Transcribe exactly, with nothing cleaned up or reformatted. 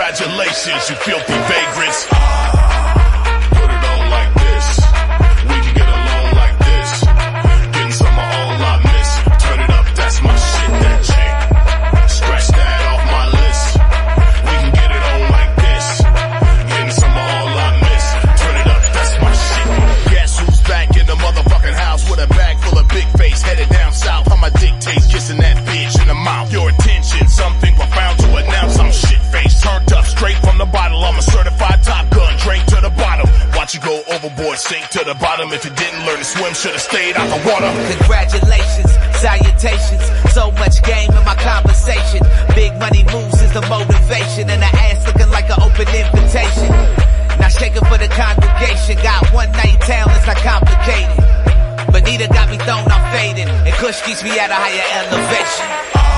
Congratulations, you filthy vagrants. Put it on like this. We can get along like this. Getting some of all I miss. Turn it up, that's my shit, that chick. Scratch that off my list. We can get it on like this. Getting some of all I miss. Turn it up, that's my shit. Guess who's back in the motherfucking house with a bag full of big face headed down south? I'ma dictate kissing that bitch in the mouth. Your attention, something profound to announce. I'm shit faced, turned up straight from the bottle. I'm a certified Top Gun, drink to the bottom. Watch you go overboard, sink to the bottom. If you didn't learn to swim, should've stayed out the water. Congratulations, salutations. So much game in my conversation. Big money moves is the motivation, and the ass looking like an open invitation. Now shaking for the congregation. Got one night town, it's not complicated. Bonita got me thrown, I'm fading, and Kush keeps me at a higher elevation.